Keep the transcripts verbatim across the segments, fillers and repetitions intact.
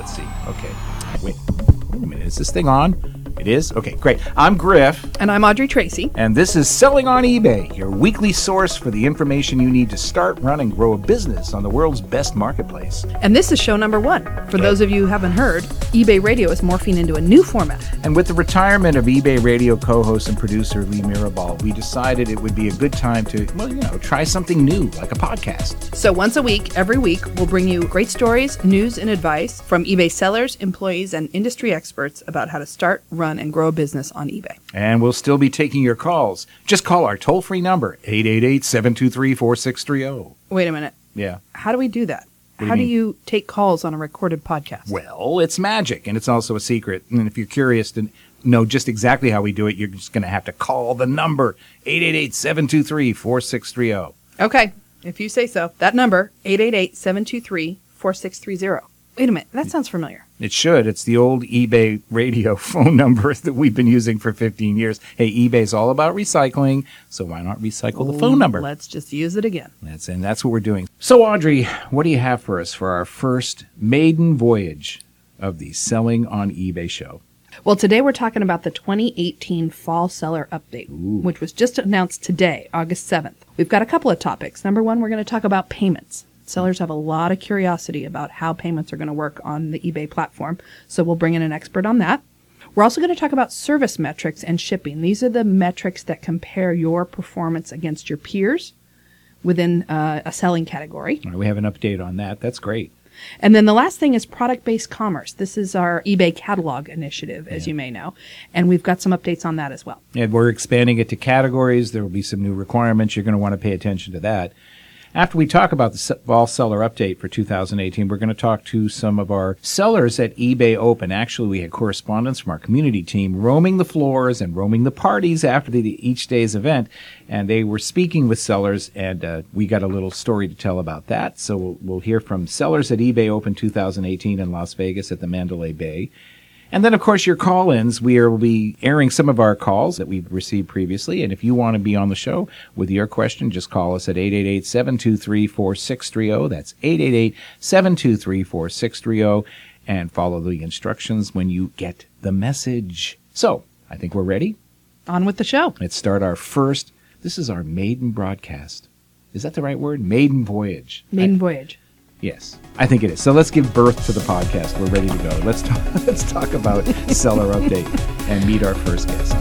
let's see. Okay. Wait, wait a minute. Is this thing on? It is? Okay, great. I'm Griff. And I'm Audrey Tracy. And this is Selling on eBay, your weekly source for the information you need to start, run, and grow a business on the world's best marketplace. And this is show number one. For Okay. those of you who haven't heard, eBay Radio is morphing into a new format. And with the retirement of eBay Radio co-host and producer Lee Mirabal, we decided it would be a good time to, well, you know, try something new, like a podcast. So once a week, every week, we'll bring you great stories, news, and advice from eBay sellers, employees, and industry experts about how to start, run, and grow a business on eBay. And we'll still be taking your calls. Just call our toll-free number, eight eight eight, seven two three, four six three zero. Wait a minute. Yeah. How do we do that? do you How do mean? you take calls on a recorded podcast? Well, it's magic, and it's also a secret. And if you're curious to know just exactly how we do it, you're just going to have to call the number, eight eight eight, seven two three, four six three zero. Okay, if you say so. That number, eight eight eight, seven two three, four six three zero. Wait a minute. That sounds familiar. It should. It's the old eBay radio phone number that we've been using for fifteen years. Hey, eBay's all about recycling, so why not recycle the phone number? Let's just use it again. That's and that's what we're doing. So, Audrey, what do you have for us for our first maiden voyage of the Selling on eBay show? Well, today we're talking about the twenty eighteen Fall Seller Update, Ooh. which was just announced today, August seventh. We've got a couple of topics. Number one, we're going to talk about payments. Sellers have a lot of curiosity about how payments are going to work on the eBay platform, so we'll bring in an expert on that. We're also going to talk about service metrics and shipping. These are the metrics that compare your performance against your peers within uh, a selling category. All right, we have an update on that. That's great. And then the last thing is product-based commerce. This is our eBay catalog initiative, as Yeah. you may know, and we've got some updates on that as well. And we're expanding it to categories. There will be some new requirements. You're going to want to pay attention to that. After we talk about the Fall Seller Update for two thousand eighteen, we're going to talk to some of our sellers at eBay Open. Actually, we had correspondents from our community team roaming the floors and roaming the parties after the, each day's event, and they were speaking with sellers, and uh, we got a little story to tell about that. So we'll, we'll hear from sellers at eBay Open two thousand eighteen in Las Vegas at the Mandalay Bay. And then, of course, your call-ins. We will be airing some of our calls that we've received previously. And if you want to be on the show with your question, just call us at eight eight eight, seven two three, four six three zero. That's eight eight eight, seven two three, four six three zero. And follow the instructions when you get the message. So, I think we're ready. On with the show. Let's start our first. This is our maiden broadcast. Is that the right word? Maiden voyage. Maiden I- voyage. Yes, I think it is. So let's give birth to the podcast. We're ready to go. Let's talk, let's talk about Seller Update and meet our first guest.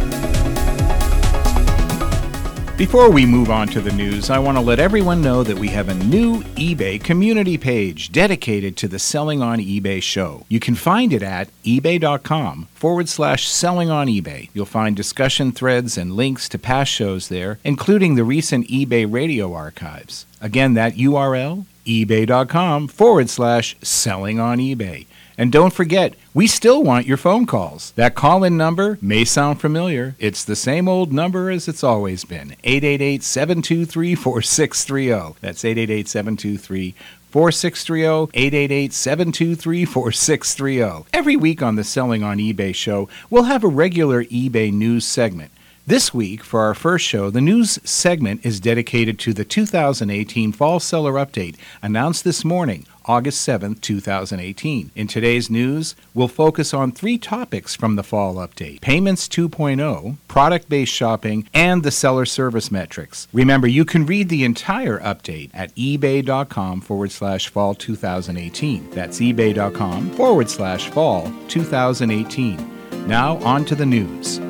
Before we move on to the news, I want to let everyone know that we have a new eBay community page dedicated to the Selling on eBay show. You can find it at ebay.com forward slash selling on eBay. You'll find discussion threads and links to past shows there, including the recent eBay radio archives. Again, that U R L, ebay.com forward slash selling on eBay. And don't forget, we still want your phone calls. That call-in number may sound familiar. It's the same old number as it's always been, eight eight eight, seven two three, four six three zero. That's eight eight eight, seven two three, four six three zero, eight eight eight, seven two three, four six three zero. Every week on the Selling on eBay show, we'll have a regular eBay news segment. This week, for our first show, the news segment is dedicated to the two thousand eighteen Fall Seller Update, announced this morning, August seventh, two thousand eighteen. In today's news, we'll focus on three topics from the Fall Update: Payments two point oh, product-based shopping, and the seller service metrics. Remember, you can read the entire update at ebay.com forward slash fall 2018. That's ebay.com forward slash fall 2018. Now, on to the news.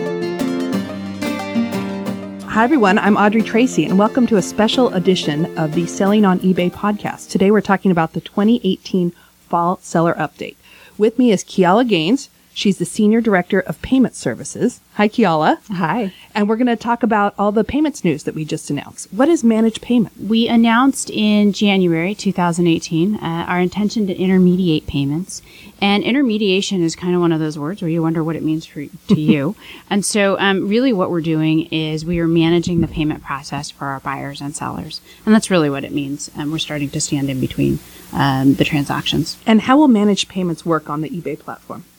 Hi, everyone. I'm Audrey Tracy, and welcome to a special edition of the Selling on eBay podcast. Today, we're talking about the twenty eighteen Fall Seller Update. With me is Kiala Gaines. She's the Senior Director of Payment Services. Hi, Kiala. Hi. And we're going to talk about all the payments news that we just announced. What is Managed Payment? We announced in January two thousand eighteen uh, our intention to intermediate payments. And intermediation is kind of one of those words where you wonder what it means for to you. And so um, really what we're doing is we are managing the payment process for our buyers and sellers. And that's really what it means. And we're starting to stand in between um, the transactions. And how will Managed Payments work on the eBay platform?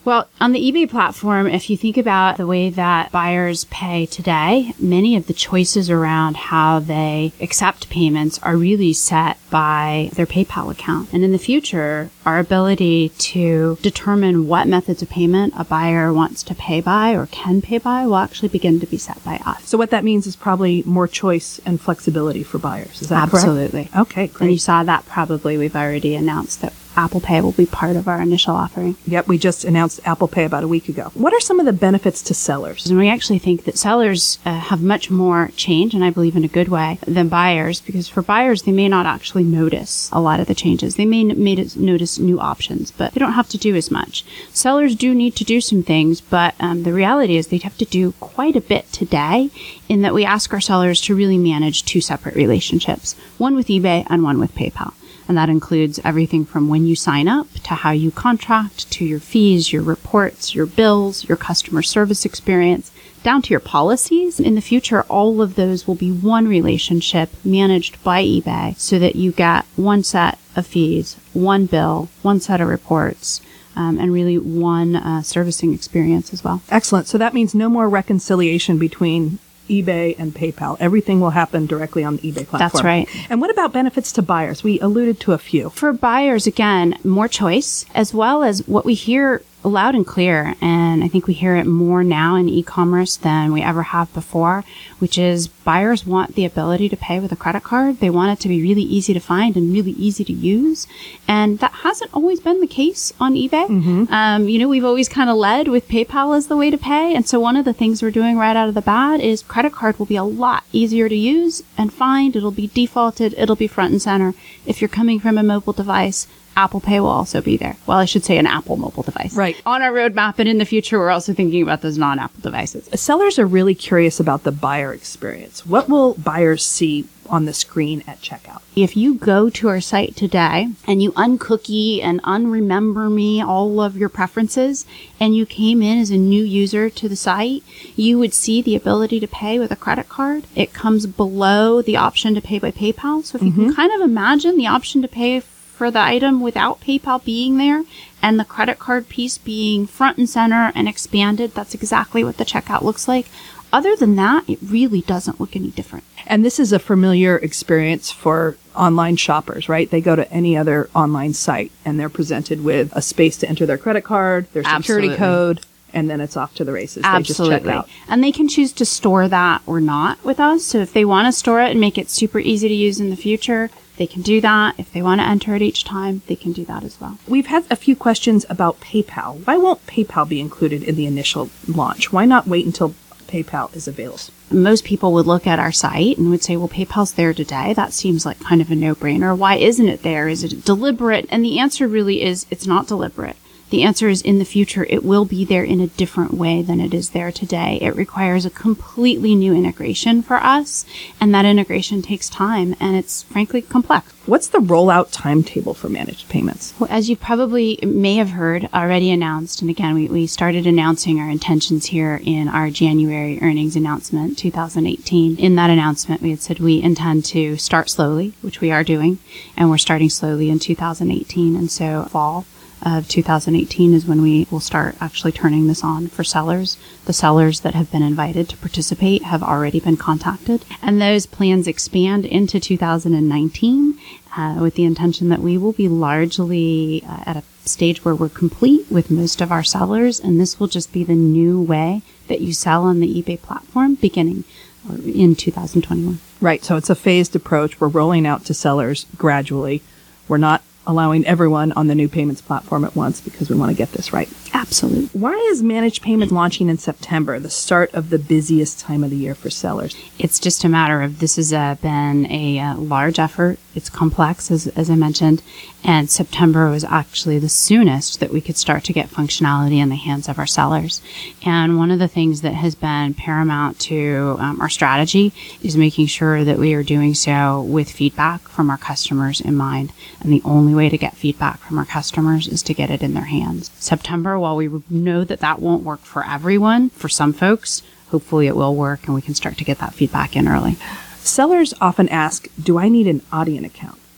Well, on the eBay platform, if you think about the way that buyers pay today, many of the choices around how they accept payments are really set by their PayPal account. And in the future, our ability to determine what methods of payment a buyer wants to pay by or can pay by will actually begin to be set by us. So what that means is probably more choice and flexibility for buyers. Is that Absolutely. correct? Okay, great. And you saw that probably. We've already announced that Apple Pay will be part of our initial offering. Yep, we just announced Apple Pay about a week ago. What are some of the benefits to sellers? And we actually think that sellers uh, have much more change, and I believe in a good way, than buyers, because for buyers, they may not actually notice a lot of the changes. They may n- made notice new options, but they don't have to do as much. Sellers do need to do some things, but um, the reality is they'd have to do quite a bit today, in that we ask our sellers to really manage two separate relationships, one with eBay and one with PayPal. And that includes everything from when you sign up to how you contract to your fees, your reports, your bills, your customer service experience, down to your policies. In the future, all of those will be one relationship managed by eBay so that you get one set of fees, one bill, one set of reports, um, and really one uh, servicing experience as well. Excellent. So that means no more reconciliation between eBay and PayPal. Everything will happen directly on the eBay platform. That's right. And what about benefits to buyers? We alluded to a few. For buyers, again, more choice, as well as what we hear loud and clear, and I think we hear it more now in e-commerce than we ever have before, which is buyers want the ability to pay with a credit card. They want it to be really easy to find and really easy to use. And that hasn't always been the case on eBay. Mm-hmm. Um, you know, we've always kind of led with PayPal as the way to pay. And so one of the things we're doing right out of the bat is credit card will be a lot easier to use and find. It'll be defaulted. It'll be front and center. If you're coming from a mobile device, Apple Pay will also be there. Well, I should say an Apple mobile device. Right. On our roadmap, and in the future, we're also thinking about those non-Apple devices. Sellers are really curious about the buyer experience. What will buyers see on the screen at checkout? If you go to our site today and you uncookie and unremember me all of your preferences, and you came in as a new user to the site, you would see the ability to pay with a credit card. It comes below the option to pay by PayPal. So if mm-hmm. you can kind of imagine the option to pay for the item without PayPal being there and the credit card piece being front and center and expanded, that's exactly what the checkout looks like. Other than that, it really doesn't look any different. And this is a familiar experience for online shoppers, right? They go to any other online site and they're presented with a space to enter their credit card, their security Absolutely. code, and then it's off to the races. Absolutely. They just check out. And they can choose to store that or not with us. So if they want to store it and make it super easy to use in the future, they can do that. If they want to enter it each time, they can do that as well. We've had a few questions about PayPal. Why won't PayPal be included in the initial launch? Why not wait until PayPal is available? Most people would look at our site and would say, well, PayPal's there today. That seems like kind of a no-brainer. Why isn't it there? Is it deliberate? And the answer really is it's not deliberate. The answer is in the future, it will be there in a different way than it is there today. It requires a completely new integration for us, and that integration takes time, and it's frankly complex. What's the rollout timetable for managed payments? Well, as you probably may have heard, already announced, and again, we, we started announcing our intentions here in our January earnings announcement, two thousand eighteen. In that announcement, we had said we intend to start slowly, which we are doing, and we're starting slowly in two thousand eighteen, and so fall of two thousand eighteen is when we will start actually turning this on for sellers. The sellers that have been invited to participate have already been contacted, and those plans expand into two thousand nineteen uh, with the intention that we will be largely uh, at a stage where we're complete with most of our sellers, and this will just be the new way that you sell on the eBay platform beginning in two thousand twenty-one. Right, so it's a phased approach. We're rolling out to sellers gradually. We're not allowing everyone on the new payments platform at once because we want to get this right. Absolutely. Why is managed payments launching in September, the start of the busiest time of the year for sellers? It's just a matter of this has uh, been a uh, large effort. It's complex, as, as I mentioned, and September was actually the soonest that we could start to get functionality in the hands of our sellers. And one of the things that has been paramount to um, our strategy is making sure that we are doing so with feedback from our customers in mind. And the only way to get feedback from our customers is to get it in their hands. September, while we know that that won't work for everyone, for some folks, hopefully it will work and we can start to get that feedback in early. Sellers often ask, do I need an Adyen account?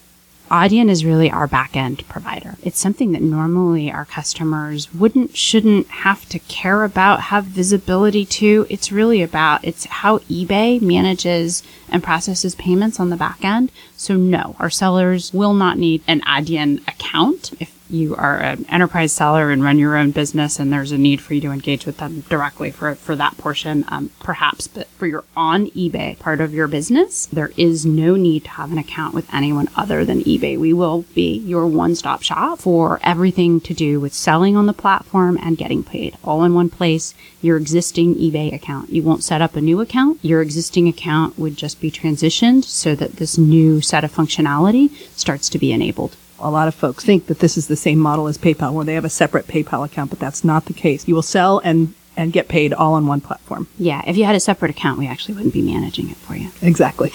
Adyen is really our back-end provider. It's something that normally our customers wouldn't, shouldn't have to care about, have visibility to. It's really about, it's how eBay manages and processes payments on the back end. So no, our sellers will not need an Adyen account. If you are an enterprise seller and run your own business and there's a need for you to engage with them directly for, for that portion, um, perhaps, but for your on eBay part of your business, there is no need to have an account with anyone other than eBay. We will be your one-stop shop for everything to do with selling on the platform and getting paid all in one place. Your existing eBay account. You won't set up a new account. Your existing account would just be transitioned so that this new set of functionality starts to be enabled. A lot of folks think that this is the same model as PayPal, where they have a separate PayPal account, but that's not the case. You will sell and, and get paid all on one platform. Yeah, if you had a separate account, we actually wouldn't be managing it for you. Exactly.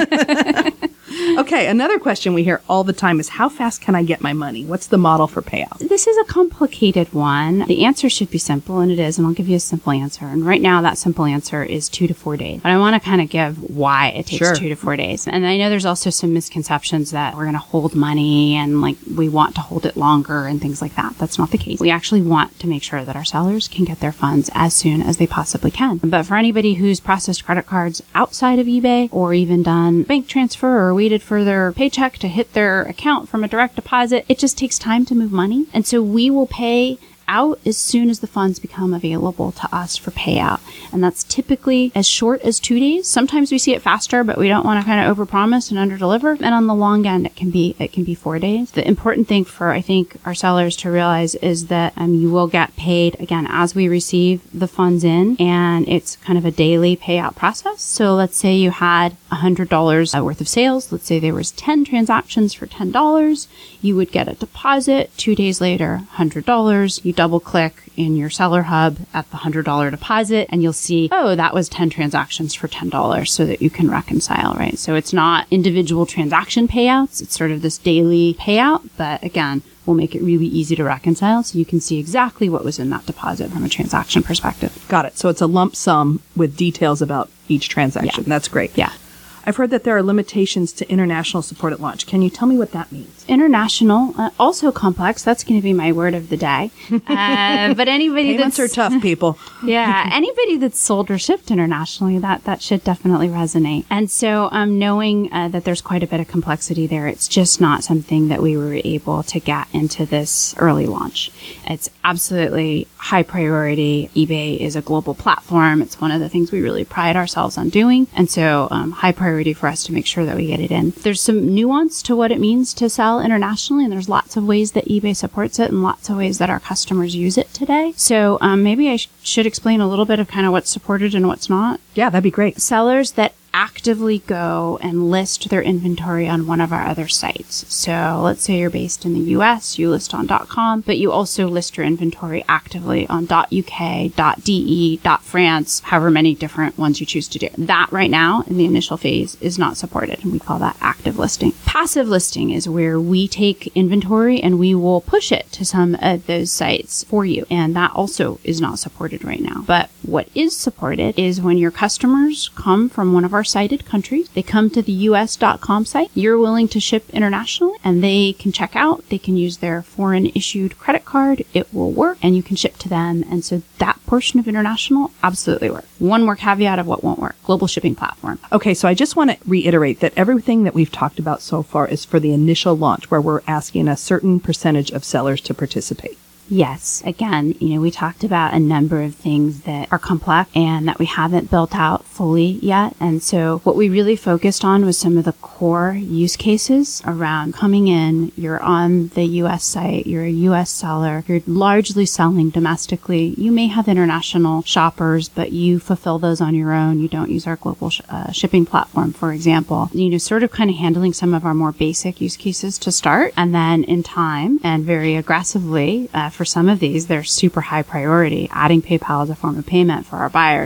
Okay, another question we hear all the time is, how fast can I get my money? What's the model for payout? This is a complicated one. The answer should be simple, and it is, and I'll give you a simple answer. And right now, that simple answer is two to four days. But I want to kind of give why it takes Sure. two to four days. And I know there's also some misconceptions that we're going to hold money and like we want to hold it longer and things like that. That's not the case. We actually want to make sure that our sellers can get their funds as soon as they possibly can. But for anybody who's processed credit cards outside of eBay or even done bank transfer or waited for their paycheck to hit their account from a direct deposit, it just takes time to move money. And so we will pay out as soon as the funds become available to us for payout. And that's typically as short as two days. Sometimes we see it faster, but we don't want to kind of overpromise and underdeliver. And on the long end, it can be, it can be four days. The important thing for, I think, our sellers to realize is that um, you will get paid, again, as we receive the funds in, and it's kind of a daily payout process. So let's say you had one hundred dollars worth of sales. Let's say there was ten transactions for ten dollars. You would get a deposit. Two days later, one hundred dollars. You double click in your seller hub at the one hundred dollars deposit and you'll see, oh, that was ten transactions for ten dollars, so that you can reconcile, right? So it's not individual transaction payouts. It's sort of this daily payout. But again, we'll make it really easy to reconcile so you can see exactly what was in that deposit from a transaction perspective. Got it. So it's a lump sum with details about each transaction. Yeah. That's great. Yeah. I've heard that there are limitations to international support at launch. Can you tell me what that means? International, uh, also complex. That's going to be my word of the day. Uh, but anybody Payments that's are tough, people. yeah, anybody that's sold or shipped internationally, that that should definitely resonate. And so, um, knowing uh, that there's quite a bit of complexity there, it's just not something that we were able to get into this early launch. It's absolutely high priority. eBay is a global platform. It's one of the things we really pride ourselves on doing, and so um, high priority for us to make sure that we get it in. There's some nuance to what it means to sell internationally, and there's lots of ways that eBay supports it and lots of ways that our customers use it today. So um, maybe I sh- should explain a little bit of kind of what's supported and what's not. Yeah, that'd be great. Sellers that actively go and list their inventory on one of our other sites. So let's say you're based in the U S, you list on .com, but you also list your inventory actively on .uk, .de, .france, however many different ones you choose to do. That right now in the initial phase is not supported, and we call that active listing. Passive listing is where we take inventory and we will push it to some of those sites for you, and that also is not supported right now. But what is supported is when your customers come from one of our cited countries, they come to the U S dot com site, you're willing to ship internationally, and they can check out, they can use their foreign issued credit card, it will work, and you can ship to them. And so that portion of international absolutely works. One more caveat of what won't work: global shipping platform. Okay, so I just want to reiterate that everything that we've talked about so far is for the initial launch, where we're asking a certain percentage of sellers to participate. Yes. Again, you know, we talked about a number of things that are complex and that we haven't built out fully yet. And so what we really focused on was some of the core use cases around coming in. You're on the U S site. You're a U S seller. You're largely selling domestically. You may have international shoppers, but you fulfill those on your own. You don't use our global sh- uh, shipping platform, for example. You know, sort of kind of handling some of our more basic use cases to start. And then in time and very aggressively, uh, for some of these, they're super high priority, adding PayPal as a form of payment for our buyers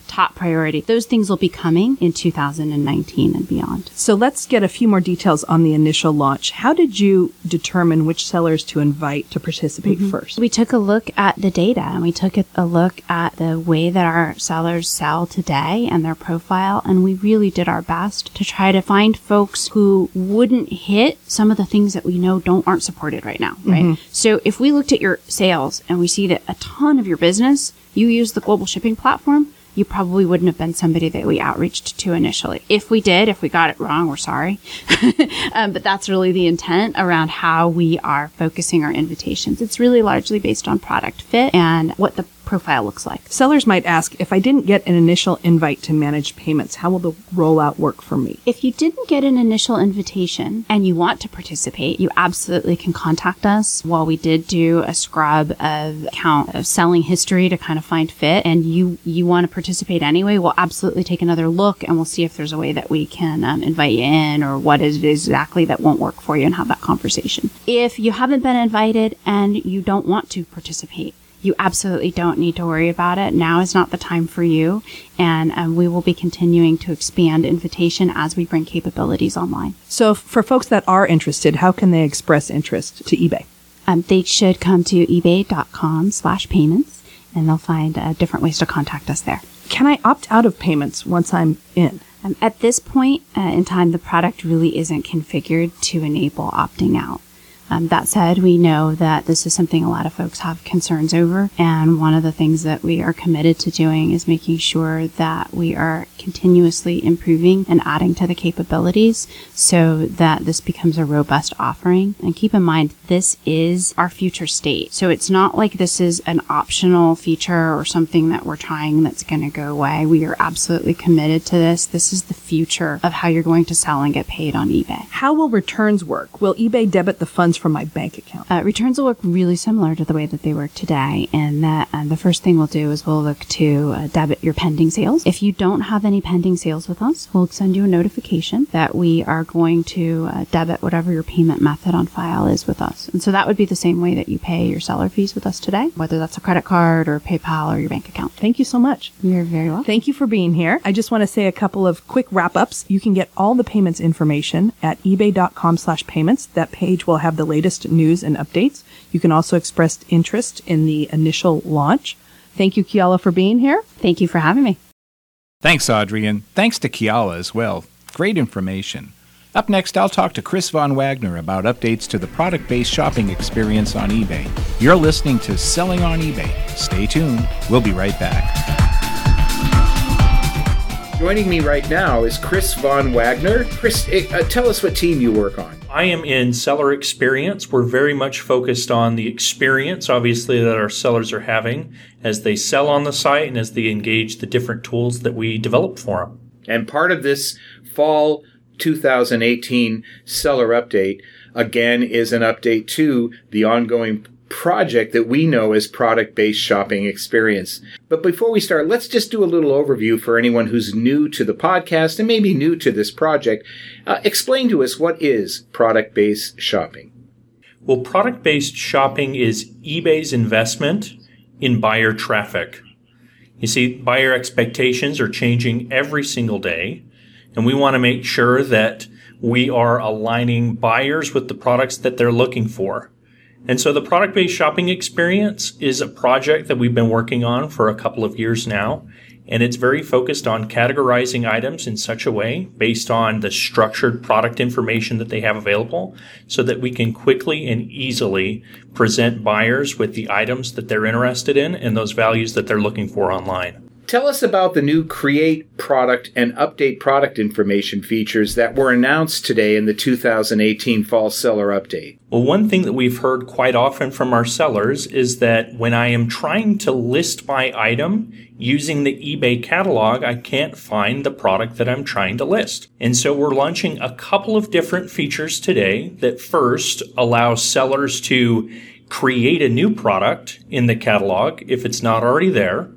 top priority. Those things will be coming in two thousand nineteen and beyond. So let's get a few more details on the initial launch. How did you determine which sellers to invite to participate mm-hmm. first? We took a look at the data and we took a look at the way that our sellers sell today and their profile. And we really did our best to try to find folks who wouldn't hit some of the things that we know don't aren't supported right now, right? Mm-hmm. So if we looked at your sales and we see that a ton of your business, you use the global shipping platform, you probably wouldn't have been somebody that we outreached to initially. If we did, if we got it wrong, we're sorry. um, but that's really the intent around how we are focusing our invitations. It's really largely based on product fit and what the profile looks like. Sellers might ask, if I didn't get an initial invite to manage payments, how will the rollout work for me? If you didn't get an initial invitation and you want to participate, you absolutely can contact us. While we did do a scrub of account of selling history to kind of find fit, and you, you want to participate anyway, we'll absolutely take another look and we'll see if there's a way that we can um, invite you in or what is exactly that won't work for you and have that conversation. If you haven't been invited and you don't want to participate, you absolutely don't need to worry about it. Now is not the time for you. And um, we will be continuing to expand invitation as we bring capabilities online. So for folks that are interested, how can they express interest to eBay? Um, they should come to ebay.com slash payments and they'll find uh, different ways to contact us there. Can I opt out of payments once I'm in? Um, at this point uh, in time, the product really isn't configured to enable opting out. Um, that said, we know that this is something a lot of folks have concerns over. And one of the things that we are committed to doing is making sure that we are continuously improving and adding to the capabilities so that this becomes a robust offering. And keep in mind, this is our future state. So it's not like this is an optional feature or something that we're trying that's going to go away. We are absolutely committed to this. This is the future of how you're going to sell and get paid on eBay. How will returns work? Will eBay debit the funds from my bank account? Uh, returns will work really similar to the way that they work today. And that uh, the first thing we'll do is we'll look to uh, debit your pending sales. If you don't have any pending sales with us, we'll send you a notification that we are going to uh, debit whatever your payment method on file is with us. And so that would be the same way that you pay your seller fees with us today, whether that's a credit card or PayPal or your bank account. Thank you so much. You're very welcome. Thank you for being here. I just want to say a couple of quick wrap-ups. You can get all the payments information at ebay.com slash payments. That page will have the latest news and updates. You can also express interest in the initial launch. Thank you, Kiala, for being here. Thank you for having me. Thanks, Audrey, and thanks to Kiala as well. Great information. Up next, I'll talk to Chris Von Wagner about updates to the product-based shopping experience on eBay. You're listening to Selling on eBay. Stay tuned. We'll be right back. Joining me right now is Chris Von Wagner. Chris, uh, tell us what team you work on. I am in seller experience. We're very much focused on the experience, obviously, that our sellers are having as they sell on the site and as they engage the different tools that we develop for them. And part of this fall two thousand eighteen seller update, again, is an update to the ongoing project that we know as product-based shopping experience. But before we start, let's just do a little overview for anyone who's new to the podcast and maybe new to this project. Uh, explain to us, what is product-based shopping? Well, product-based shopping is eBay's investment in buyer traffic. You see, buyer expectations are changing every single day, and we want to make sure that we are aligning buyers with the products that they're looking for. And so the product-based shopping experience is a project that we've been working on for a couple of years now, and it's very focused on categorizing items in such a way based on the structured product information that they have available so that we can quickly and easily present buyers with the items that they're interested in and those values that they're looking for online. Tell us about the new Create Product and Update Product Information features that were announced today in the two thousand eighteen Fall Seller Update. Well, one thing that we've heard quite often from our sellers is that when I am trying to list my item using the eBay catalog, I can't find the product that I'm trying to list. And so we're launching a couple of different features today that first allow sellers to create a new product in the catalog if it's not already there.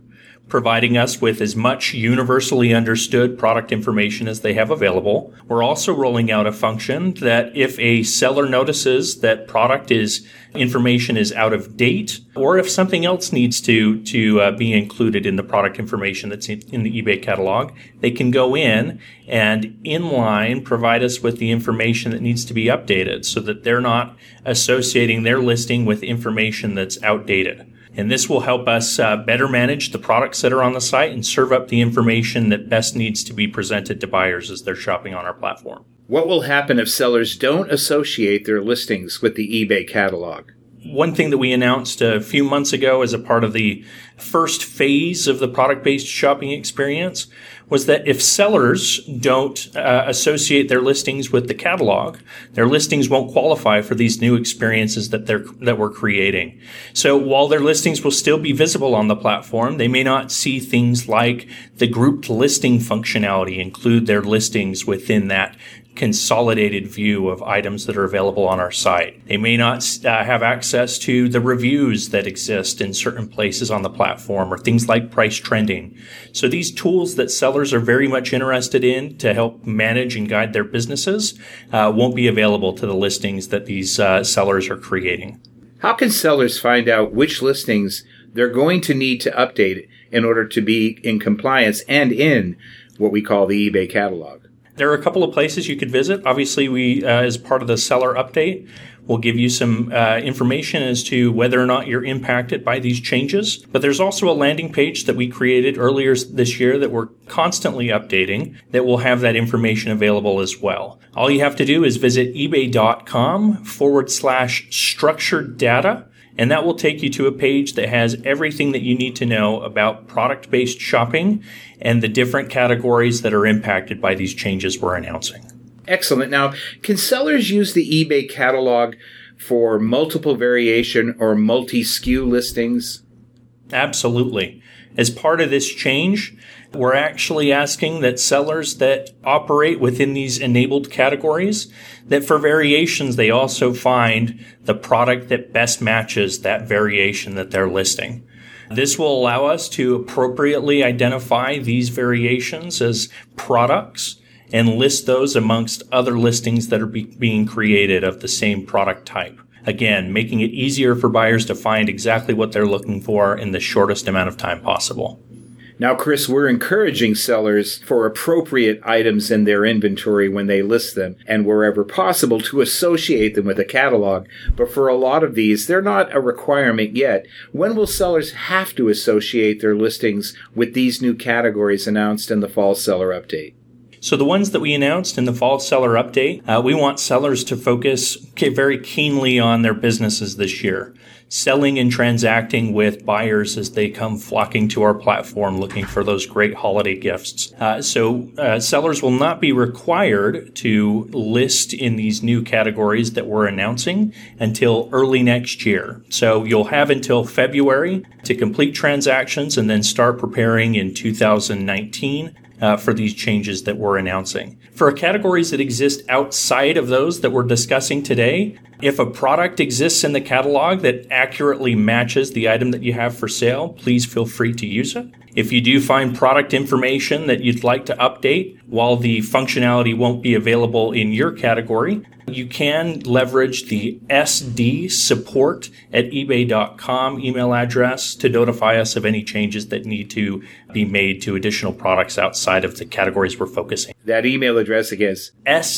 providing us with as much universally understood product information as they have available. We're also rolling out a function that if a seller notices that product is information is out of date, or if something else needs to to uh, be included in the product information that's in, in the eBay catalog, they can go in and inline provide us with the information that needs to be updated so that they're not associating their listing with information that's outdated. And this will help us uh, better manage the products that are on the site and serve up the information that best needs to be presented to buyers as they're shopping on our platform. What will happen if sellers don't associate their listings with the eBay catalog? One thing that we announced a few months ago as a part of the first phase of the product-based shopping experience was that if sellers don't uh, associate their listings with the catalog, their listings won't qualify for these new experiences that they're that we're creating. So while their listings will still be visible on the platform, they may not see things like the grouped listing functionality include their listings within that consolidated view of items that are available on our site. They may not uh, have access to the reviews that exist in certain places on the platform or things like price trending. So these tools that sellers are very much interested in to help manage and guide their businesses uh, won't be available to the listings that these uh, sellers are creating. How can sellers find out which listings they're going to need to update in order to be in compliance and in what we call the eBay catalog? There are a couple of places you could visit. Obviously, we, uh, as part of the seller update, will give you some uh, information as to whether or not you're impacted by these changes. But there's also a landing page that we created earlier this year that we're constantly updating that will have that information available as well. All you have to do is visit ebay.com forward slash structured data. And that will take you to a page that has everything that you need to know about product-based shopping and the different categories that are impacted by these changes we're announcing. Excellent. Now, can sellers use the eBay catalog for multiple variation or multi-S K U listings? Absolutely. As part of this change, we're actually asking that sellers that operate within these enabled categories, that for variations, they also find the product that best matches that variation that they're listing. This will allow us to appropriately identify these variations as products and list those amongst other listings that are be- being created of the same product type. Again, making it easier for buyers to find exactly what they're looking for in the shortest amount of time possible. Now, Chris, we're encouraging sellers for appropriate items in their inventory when they list them and wherever possible to associate them with a catalog. But for a lot of these, they're not a requirement yet. When will sellers have to associate their listings with these new categories announced in the fall seller update? So the ones that we announced in the fall seller update, uh, we want sellers to focus very keenly on their businesses this year, selling and transacting with buyers as they come flocking to our platform looking for those great holiday gifts. Uh, so uh, sellers will not be required to list in these new categories that we're announcing until early next year. So you'll have until February to complete transactions and then start preparing in two thousand nineteen. Uh, for these changes that we're announcing. For categories that exist outside of those that we're discussing today, if a product exists in the catalog that accurately matches the item that you have for sale, please feel free to use it. If you do find product information that you'd like to update, while the functionality won't be available in your category, you can leverage the S D support at ebay dot com email address to notify us of any changes that need to be made to additional products outside of the categories we're focusing. That email address again is S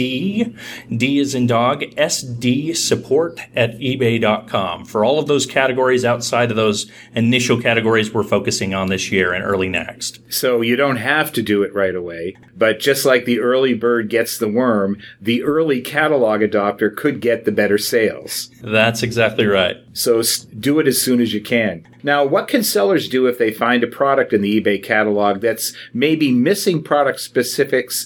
D, D is in dog, S D support at ebay dot com for all of those categories outside of those initial categories we're focusing on this year and early next. So you don't have to do it right away, but just like the early bird gets the worm, the early catalog adopter could get the better sales. That's exactly right. So do it as soon as you can. Now, what can sellers do if they find a product in the eBay catalog that's maybe missing product specifics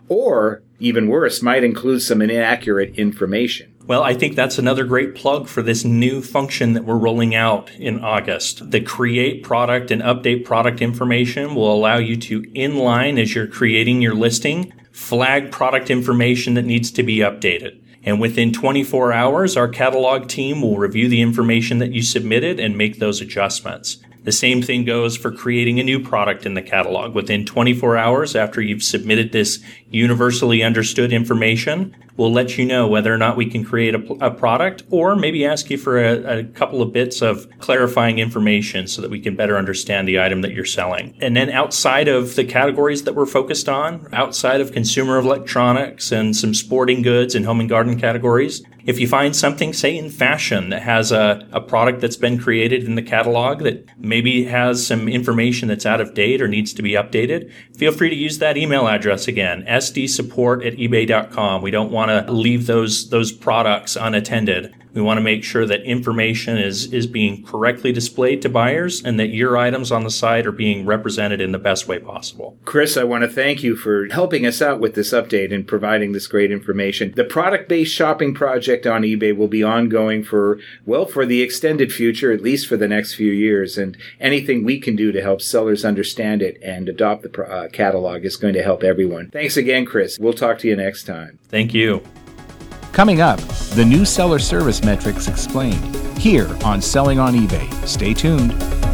or, even worse, might include some inaccurate information? Well, I think that's another great plug for this new function that we're rolling out in August. The create product and update product information will allow you to inline as you're creating your listing, flag product information that needs to be updated. And within twenty-four hours, our catalog team will review the information that you submitted and make those adjustments. The same thing goes for creating a new product in the catalog. Within twenty-four hours after you've submitted this universally understood information, we'll let you know whether or not we can create a, a product, or maybe ask you for a, a couple of bits of clarifying information so that we can better understand the item that you're selling. And then outside of the categories that we're focused on, outside of consumer electronics and some sporting goods and home and garden categories, if you find something, say, in fashion that has a, a product that's been created in the catalog that maybe has some information that's out of date or needs to be updated, feel free to use that email address again, s d support at ebay dot com. We don't want to leave those those products unattended. We want to make sure that information is, is being correctly displayed to buyers and that your items on the site are being represented in the best way possible. Chris, I want to thank you for helping us out with this update and providing this great information. The product-based shopping project on eBay will be ongoing for, well, for the extended future, at least for the next few years. And anything we can do to help sellers understand it and adopt the uh, catalog is going to help everyone. Thanks again, Chris. We'll talk to you next time. Thank you. Coming up, the new seller service metrics explained, here on Selling on eBay. Stay tuned.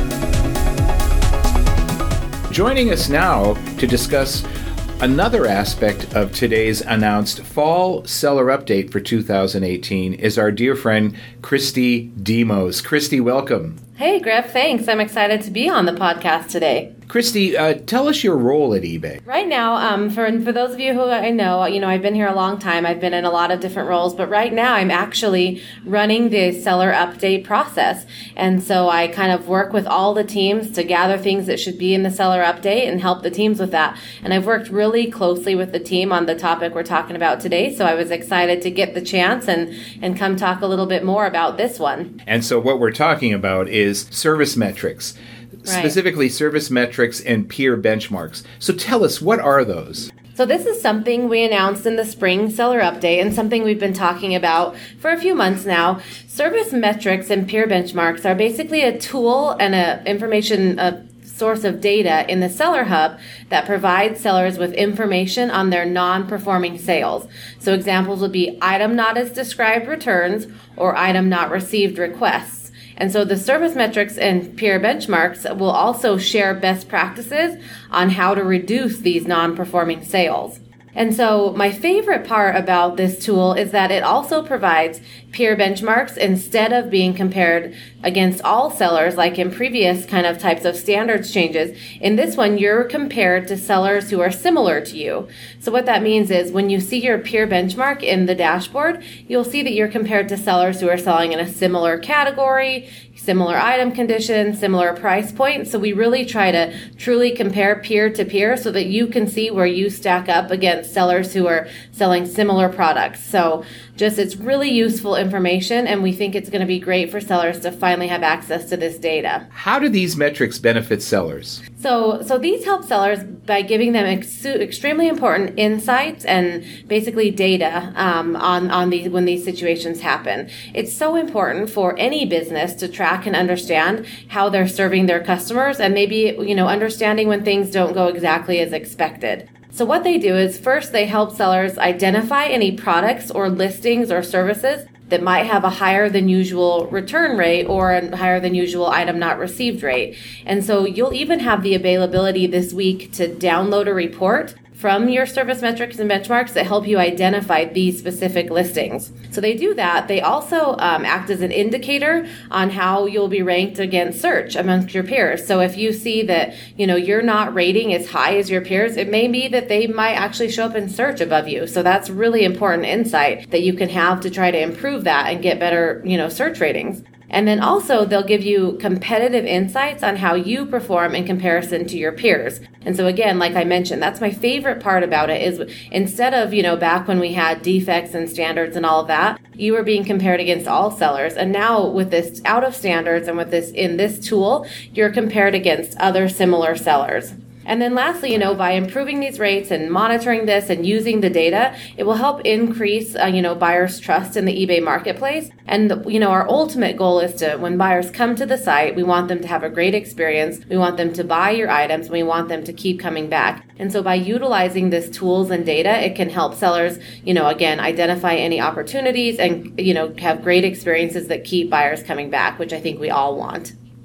Joining us now to discuss another aspect of today's announced fall seller update for two thousand eighteen is our dear friend, Christy Demos. Christy, welcome. Hey, Griff, thanks. I'm excited to be on the podcast today. Christy, uh, tell us your role at eBay. Right now, um, for for those of you who I know, you know, I've been here a long time. I've been in a lot of different roles, but right now I'm actually running the seller update process. And so I kind of work with all the teams to gather things that should be in the seller update and help the teams with that. And I've worked really closely with the team on the topic we're talking about today, so I was excited to get the chance and, and come talk a little bit more about this one. And so what we're talking about is service metrics. Right. Specifically service metrics and peer benchmarks. So tell us, what are those? So this is something we announced in the spring seller update and something we've been talking about for a few months now. Service metrics and peer benchmarks are basically a tool and a information a source of data in the Seller Hub that provides sellers with information on their non-performing sales. So examples would be item not as described returns or item not received requests. And so the service metrics and peer benchmarks will also share best practices on how to reduce these non-performing sales. And so my favorite part about this tool is that it also provides peer benchmarks instead of being compared against all sellers like in previous kind of types of standards changes. In this one, you're compared to sellers who are similar to you. So what that means is when you see your peer benchmark in the dashboard, you'll see that you're compared to sellers who are selling in a similar category, similar item condition, similar price point. So we really try to truly compare peer to peer so that you can see where you stack up against sellers who are selling similar products. So just it's really useful information, and we think it's going to be great for sellers to finally have access to this data. How do these metrics benefit sellers? So, so these help sellers by giving them ex- extremely important insights and basically data um, on on these when these situations happen. It's so important for any business to track and understand how they're serving their customers, and maybe you know understanding when things don't go exactly as expected. So what they do is first they help sellers identify any products or listings or services that might have a higher than usual return rate or a higher than usual item not received rate. And so you'll even have the availability this week to download a report from your service metrics and benchmarks that help you identify these specific listings. So they do that. They also um, act as an indicator on how you'll be ranked against search amongst your peers. So if you see that, you know, you're not rating as high as your peers, it may be that they might actually show up in search above you. So that's really important insight that you can have to try to improve that and get better, you know, search ratings. And then also they'll give you competitive insights on how you perform in comparison to your peers. And so again, like I mentioned, that's my favorite part about it is instead of, you know, back when we had defects and standards and all of that, you were being compared against all sellers. And now with this out of standards and with this in this tool, you're compared against other similar sellers. And then lastly, you know, by improving these rates and monitoring this and using the data, it will help increase, uh, you know, buyers' trust in the eBay marketplace. And, you know, our ultimate goal is to, when buyers come to the site, we want them to have a great experience. We want them to buy your items. We want them to keep coming back. And so by utilizing this tools and data, it can help sellers, you know, again, identify any opportunities and, you know, have great experiences that keep buyers coming back, which I think we all want.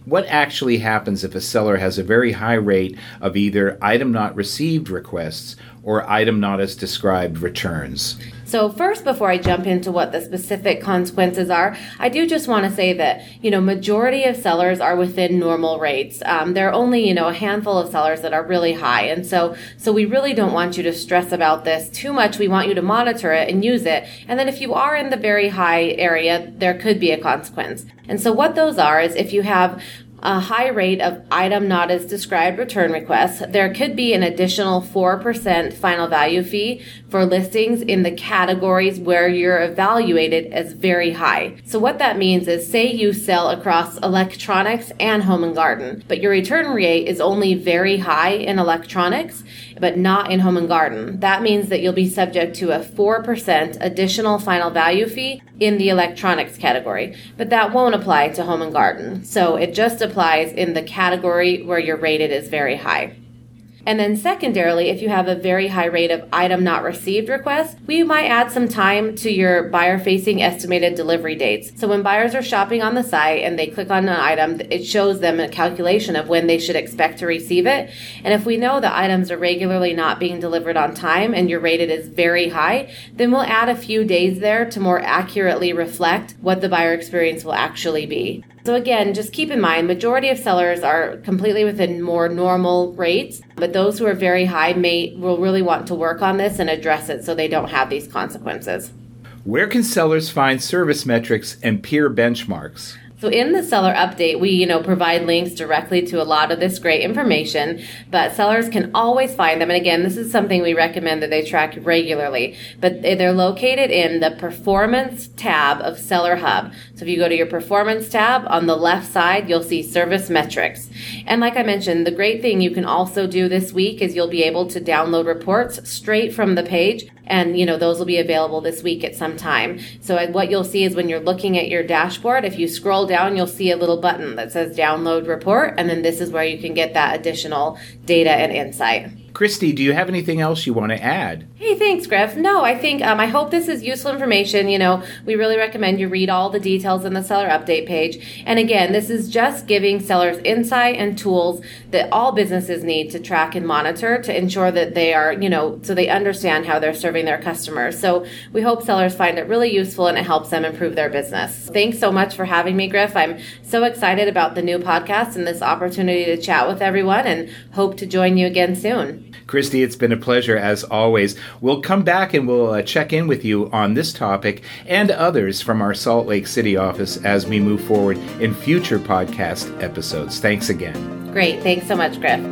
What actually happens if a seller has a very high rate of either item not received requests or item not as described returns? So first, before I jump into what the specific consequences are, I do just want to say that, you know, majority of sellers are within normal rates. Um, there are only, you know, a handful of sellers that are really high. And so, so we really don't want you to stress about this too much. We want you to monitor it and use it. And then if you are in the very high area, there could be a consequence. And so what those are is if you have a high rate of item not as described return requests, there could be an additional four percent final value fee for listings in the categories where you're evaluated as very high. So what that means is, say you sell across electronics and home and garden, but your return rate is only very high in electronics, but not in home and garden. That means that you'll be subject to a four percent additional final value fee in the electronics category, but that won't apply to home and garden. So it just applies in the category where your rated is very high. And then secondarily, if you have a very high rate of item not received requests, we might add some time to your buyer-facing estimated delivery dates. So when buyers are shopping on the site and they click on an item, it shows them a calculation of when they should expect to receive it. And if we know the items are regularly not being delivered on time and your rated is very high, then we'll add a few days there to more accurately reflect what the buyer experience will actually be. So again, just keep in mind, majority of sellers are completely within more normal rates, but those who are very high may will really want to work on this and address it so they don't have these consequences. Where can sellers find service metrics and peer benchmarks? So in the seller update, we, you know, provide links directly to a lot of this great information, but sellers can always find them. And again, this is something we recommend that they track regularly, but they're located in the Performance tab of Seller Hub. So if you go to your Performance tab on the left side, you'll see Service Metrics. And like I mentioned, the great thing you can also do this week is you'll be able to download reports straight from the page. And, you know, those will be available this week at some time. So what you'll see is when you're looking at your dashboard, if you scroll down, you'll see a little button that says Download Report. And then this is where you can get that additional data and insight. Christy, do you have anything else you want to add? Hey, thanks, Griff. No, I think, um, I hope this is useful information. You know, we really recommend you read all the details in the seller update page. And again, this is just giving sellers insight and tools that all businesses need to track and monitor to ensure that they are, you know, so they understand how they're serving their customers. So we hope sellers find it really useful and it helps them improve their business. Thanks so much for having me, Griff. I'm so excited about the new podcast and this opportunity to chat with everyone and hope to join you again soon. Christy, it's been a pleasure as always. We'll come back and we'll uh, check in with you on this topic and others from our Salt Lake City office as we move forward in future podcast episodes. Thanks again. Great. Thanks so much, Griff.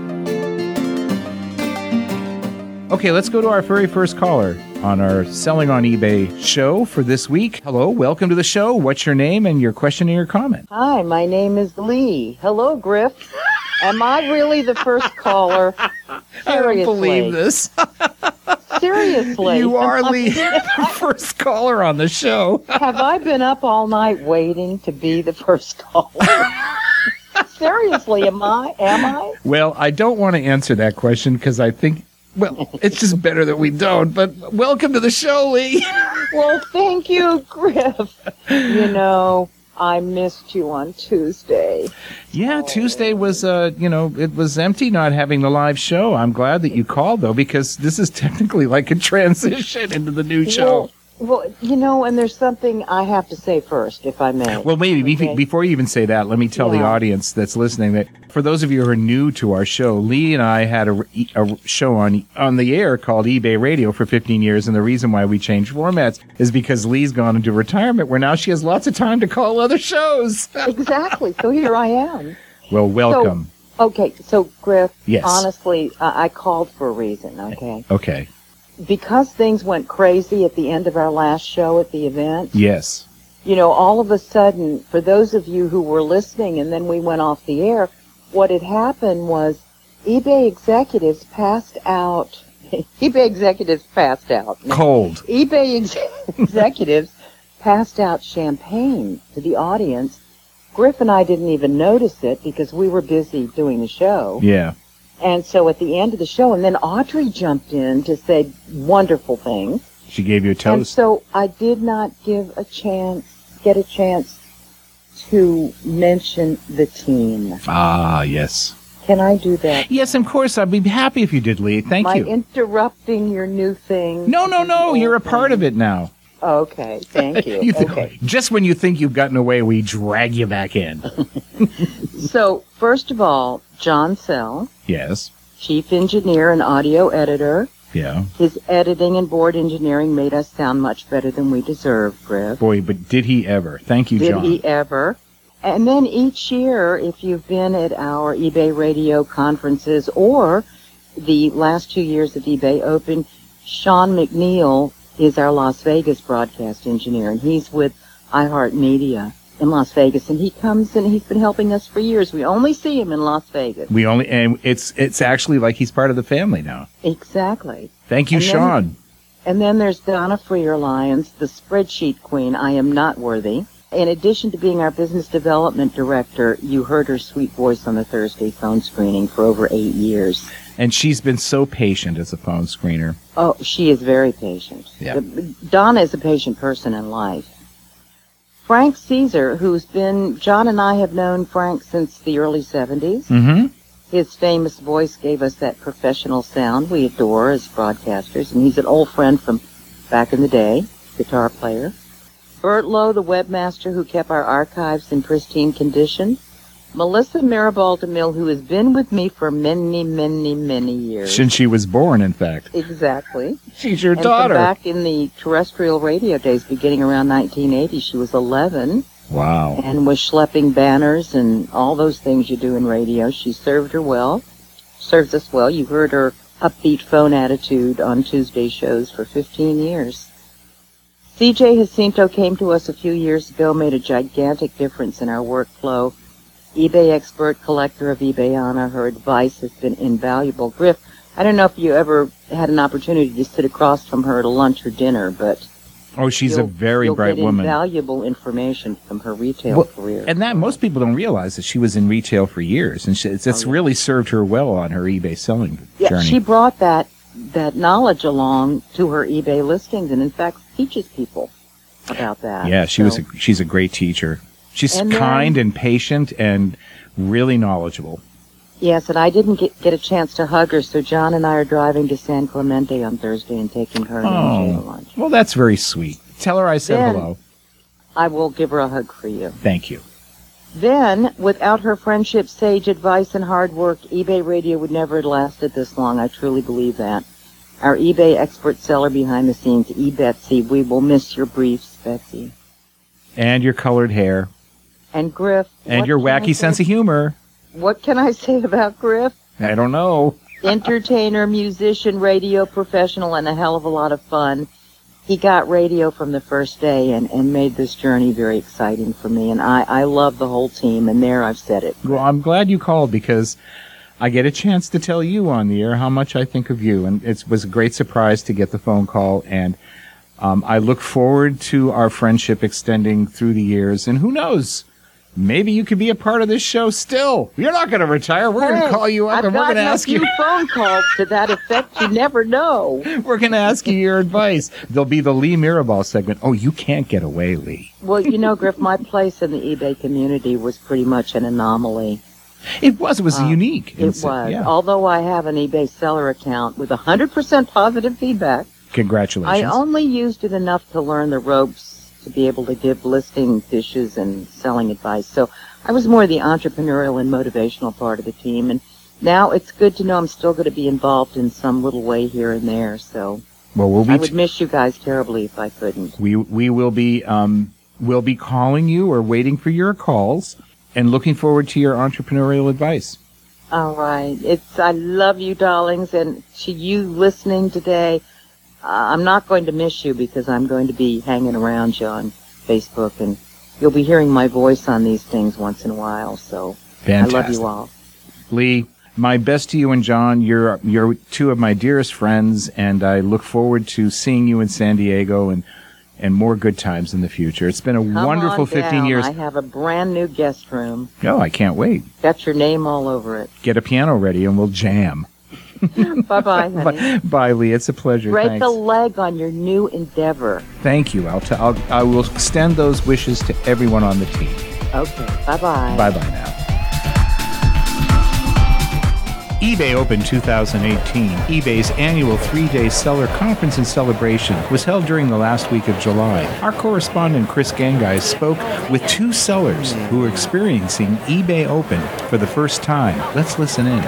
Okay, let's go to our very first caller on our Selling on eBay show for this week. Hello, welcome to the show. What's your name and your question and your comment? Hi, my name is Lee. Hello, Griff. Am I really the first caller? Seriously. I don't believe this. Seriously. You are Lee, the first caller on the show. Have I been up all night waiting to be the first caller? Seriously, am I? Am I? Well, I don't want to answer that question because I think, well, it's just better that we don't. But welcome to the show, Lee. Well, thank you, Griff. You know, I missed you on Tuesday. Yeah, Tuesday was, uh, you know, it was empty not having the live show. I'm glad that you called, though, because this is technically like a transition into the new show. Well, well, you know, and there's something I have to say first, if I may. Well, maybe okay. Before you even say that, let me tell yeah. the audience that's listening that for those of you who are new to our show, Lee and I had a, a show on on the air called eBay Radio for fifteen years, and the reason why we changed formats is because Lee's gone into retirement, where now she has lots of time to call other shows. Exactly. So here I am. Well, welcome. So, okay. So, Griff, yes. honestly, uh, I called for a reason, okay? Okay. Because things went crazy at the end of our last show at the event. Yes. You know, all of a sudden, for those of you who were listening and then we went off the air, what had happened was eBay executives passed out. eBay executives passed out. Cold. eBay ex- executives passed out champagne to the audience. Griff and I didn't even notice it because we were busy doing the show. Yeah. And so at the end of the show, and then Audrey jumped in to say wonderful things. She gave you a toast. And so I did not give a chance, get a chance to mention the team. Ah, yes. Can I do that? Yes, of course. I'd be happy if you did, Lee. Thank Am you. I interrupting your new thing? No, no, no. You're a part of it now. Okay, thank you. you th- okay. Just when you think you've gotten away, we drag you back in. So, first of all, John Sell, Yes. chief engineer and audio editor. Yeah. His editing and board engineering made us sound much better than we deserve, Griff. Boy, but did he ever. Thank you, Did John. he ever? And then each year, if you've been at our eBay radio conferences or the last two years of eBay Open, Sean McNeil is our Las Vegas broadcast engineer, and he's with iHeartMedia in Las Vegas, and he comes and he's been helping us for years. We only see him in Las Vegas. We only, and it's it's actually like he's part of the family now. Exactly. Thank you, And then- Sean. And then there's Donna Freer Lyons, the spreadsheet queen. I am not worthy. In addition to being our business development director, you heard her sweet voice on the Thursday phone screening for over eight years. And she's been so patient as a phone screener. Oh, she is very patient. Yeah. The- Donna is a patient person in life. Frank Caesar, who's been, John and I have known Frank since the early seventies. Mm-hmm. His famous voice gave us that professional sound we adore as broadcasters, and he's an old friend from back in the day, guitar player. Bert Lowe, the webmaster who kept our archives in pristine condition. Melissa Maribel DeMille, who has been with me for many, many, many years. Since she was born, in fact. Exactly. She's your And daughter. from back in the terrestrial radio days, beginning around nineteen eighty, she was eleven Wow. and was schlepping banners and all those things you do in radio. She served her well, serves us well. You heard her upbeat phone attitude on Tuesday shows for fifteen years. C J Jacinto came to us a few years ago, made a gigantic difference in our workflow. eBay expert, collector of eBayana, her advice has been invaluable. Griff, I don't know if you ever had an opportunity to sit across from her at a lunch or dinner, but Oh, she's a you'll- very you'll bright get woman. Invaluable information from her retail Well, career. And that most people don't realize that she was in retail for years, and she, it's, it's really served her well on her eBay selling Yeah, journey. she brought that that knowledge along to her eBay listings, and in fact teaches people about that. yeah, she So- was. A, she's a great teacher. She's And then- kind and patient and really knowledgeable. Yes, and I didn't get, get a chance to hug her, so John and I are driving to San Clemente on Thursday and taking her and M J to Oh, lunch. well, that's very sweet. Tell her I said Then- hello. I will give her a hug for you. Thank you. Then, without her friendship, sage advice, and hard work, eBay Radio would never have lasted this long. I truly believe that. Our eBay expert seller behind the scenes, eBetsy. We will miss your briefs, Betsy. And your colored hair. And Griff. And what your can I wacky say- sense of humor. What can I say about Griff? I don't know. Entertainer, musician, radio professional, and a hell of a lot of fun. He got radio from the first day and, and made this journey very exciting for me. And I, I love the whole team, and there I've said it. Well, I'm glad you called because I get a chance to tell you on the air how much I think of you. And it was a great surprise to get the phone call. And um, I look forward to our friendship extending through the years. And who knows? Maybe you could be a part of this show still. You're not going to retire. We're going to Hey, call you up I've and we're going to gotten ask a few you. phone calls to that effect. You never know. We're going to ask you your advice. There'll be the Lee Mirabal segment. Oh, you can't get away, Lee. Well, you know, Griff, my place in the eBay community was pretty much an anomaly. It was. It was Uh, unique. It It's- was. Yeah. Although I have an eBay seller account with one hundred percent positive feedback, Congratulations. I only used it enough to learn the ropes to be able to give listing dishes and selling advice. So I was more the entrepreneurial and motivational part of the team. And now it's good to know I'm still going to be involved in some little way here and there. So well, we'll be I would miss you guys terribly if I couldn't. We we will be um we'll be calling you or waiting for your calls and looking forward to your entrepreneurial advice. All right. It's I love you, darlings, and to you listening today, uh, I'm not going to miss you because I'm going to be hanging around you on Facebook, and you'll be hearing my voice on these things once in a while. So Fantastic. I love you all. Lee, my best to you and John. You're you're two of my dearest friends, and I look forward to seeing you in San Diego and and more good times in the future. It's been a Come wonderful on fifteen down. years. I have a brand new guest room. Oh, I can't wait. Got your name all over it. Get a piano ready and we'll jam. Bye-bye, honey. Bye, bye, Lee. It's a pleasure. Break Thanks. a leg on your new endeavor. Thank you. I'll, t- I'll I will extend those wishes to everyone on the team. Okay, bye-bye. Bye-bye now. eBay Open two thousand eighteen, eBay's annual three-day seller conference and celebration, was held during the last week of July. Our correspondent Chris Gangai spoke with two sellers who are experiencing eBay Open for the first time. Let's listen in.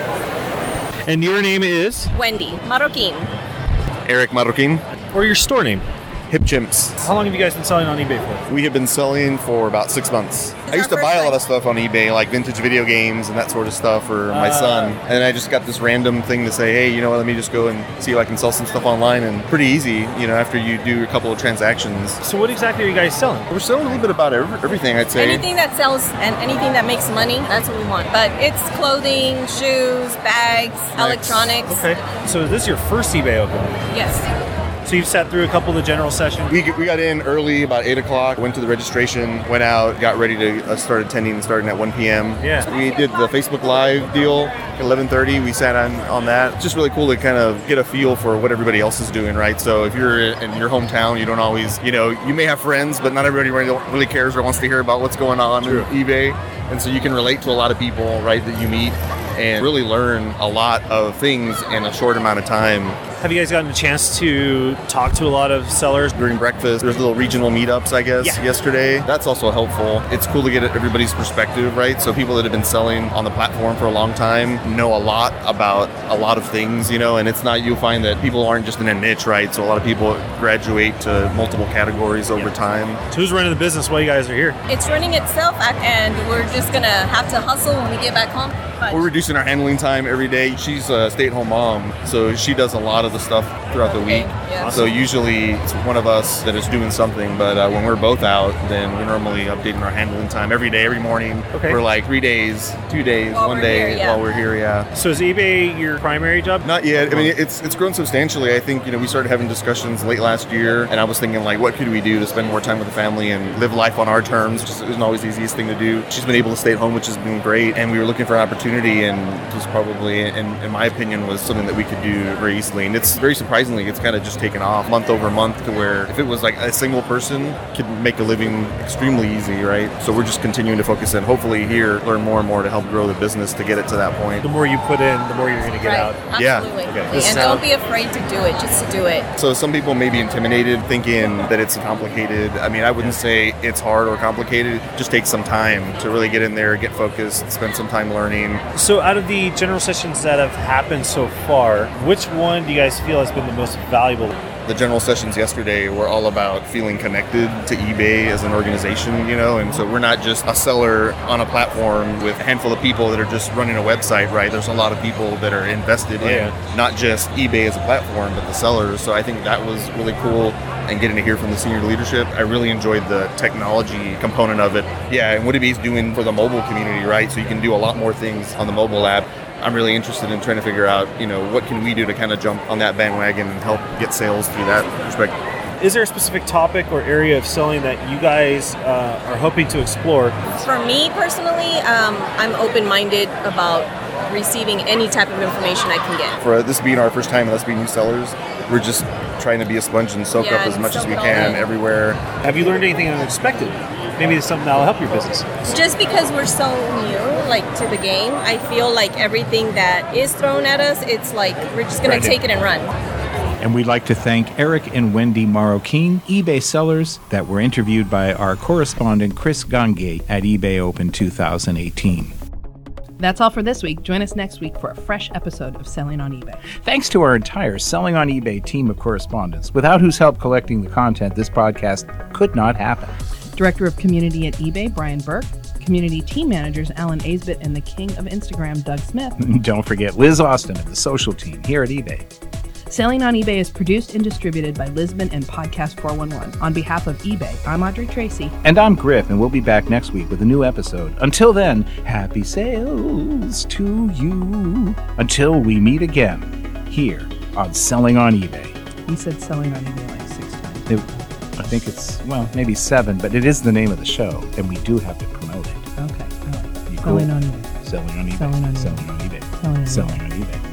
And your name is? Wendy Marroquin. Eric Marroquin. Or your store name? Hip Chimps. How long have you guys been selling on eBay for? We have been selling for about six months. I used to buy a lot of stuff on eBay, like vintage video games and that sort of stuff for my uh, son. And I just got this random thing to say, hey, you know what, let me just go and see if I can sell some stuff online. And pretty easy, you know, after you do a couple of transactions. So what exactly are you guys selling? We're selling a little bit about every, everything, I'd say. Anything that sells and anything that makes money, that's what we want. But it's clothing, shoes, bags, nice. Electronics. Okay. So this is your first eBay Open? Yes. So you've sat through a couple of the general sessions? We, we got in early, about eight o'clock, went to the registration, went out, got ready to uh, start attending, starting at one p.m. Yeah. So we did the Facebook Live deal at eleven thirty. We sat on, on that. It's just really cool to kind of get a feel for what everybody else is doing, right? So if you're in your hometown, you don't always, you know, you may have friends, but not everybody really, really cares or wants to hear about what's going on True. on eBay. And so you can relate to a lot of people, right, that you meet and really learn a lot of things in a short amount of time. Have you guys gotten a chance to talk to a lot of sellers? During breakfast, there's little regional meetups, I guess, yeah. yesterday. That's also helpful. It's cool to get everybody's perspective, right? So people that have been selling on the platform for a long time know a lot about a lot of things, you know, and it's not, you'll find that people aren't just in a niche, right? So a lot of people graduate to multiple categories over yeah. time. So who's running the business while you guys are here? It's running itself, and we're just going to have to hustle when we get back home. But we're reducing our handling time every day. She's a stay-at-home mom, so she does a lot of the stuff throughout the okay. week. Yeah. So usually it's one of us that is doing something, but uh, when we're both out, then we're normally updating our handling time every day, every morning. Okay. We're like three days, two days, while one day here, yeah. while we're here, yeah. So is eBay your primary job? Not yet. I mean, it's it's grown substantially. I think, you know, we started having discussions late last year, and I was thinking, like, what could we do to spend more time with the family and live life on our terms? Just isn't always the easiest thing to do. She's been able to stay at home, which has been great, and we were looking for an opportunity, and just probably, in, in my opinion, was something that we could do very easily. And it's very surprisingly, it's kind of just taken off month over month to where if it was like a single person could make a living extremely easy, right? So we're just continuing to focus in, hopefully here, learn more and more to help grow the business to get it to that point. The more you put in, the more you're going to get right. out. Absolutely. Yeah. Okay. And don't be afraid to do it, just to do it. So some people may be intimidated thinking that it's complicated. I mean, I wouldn't say it's hard or complicated. It just takes some time to really get in there, get focused, spend some time learning. So out of the general sessions that have happened so far, which one do you guys feel has been the most valuable? The general sessions yesterday were all about feeling connected to eBay as an organization, you know, and so we're not just a seller on a platform with a handful of people that are just running a website, right? There's a lot of people that are invested yeah. in not just eBay as a platform, but the sellers. So I think that was really cool, and getting to hear from the senior leadership. I really enjoyed the technology component of it. Yeah, and what eBay's doing for the mobile community, right? So you can do a lot more things on the mobile app. I'm really interested in trying to figure out, you know, what can we do to kind of jump on that bandwagon and help get sales through that perspective. Is there a specific topic or area of selling that you guys uh, are hoping to explore? For me personally, um, I'm open-minded about receiving any type of information I can get. For this being our first time and us being new sellers, we're just trying to be a sponge and soak yeah, up as much as we can in. everywhere. Have you learned anything unexpected? Maybe it's something that'll help your business. Just because we're so new, like, to the game, I feel like everything that is thrown at us, it's like we're just going to take it and run. And we'd like to thank Eric and Wendy Marroquin, eBay sellers that were interviewed by our correspondent Chris Gangai at eBay Open two thousand eighteen. That's all for this week. Join us next week for a fresh episode of Selling on eBay. Thanks to our entire Selling on eBay team of correspondents, without whose help collecting the content, this podcast could not happen. Director of Community at eBay, Brian Burke. Community Team Managers, Alan Aisbett, and the King of Instagram, Doug Smith. Don't forget Liz Austin of the social team here at eBay. Selling on eBay is produced and distributed by Lisbon and Podcast four one one. On behalf of eBay, I'm Audrey Tracy. And I'm Griff, and we'll be back next week with a new episode. Until then, happy sales to you. Until we meet again, here on Selling on eBay. He said Selling on eBay like six times. It, I think it's, well, maybe seven, but it is the name of the show, and we do have to promote it. Okay, I like that. You Selling cool? on eBay. Selling on eBay. Selling on eBay. Selling on eBay. Selling on eBay. Selling on eBay.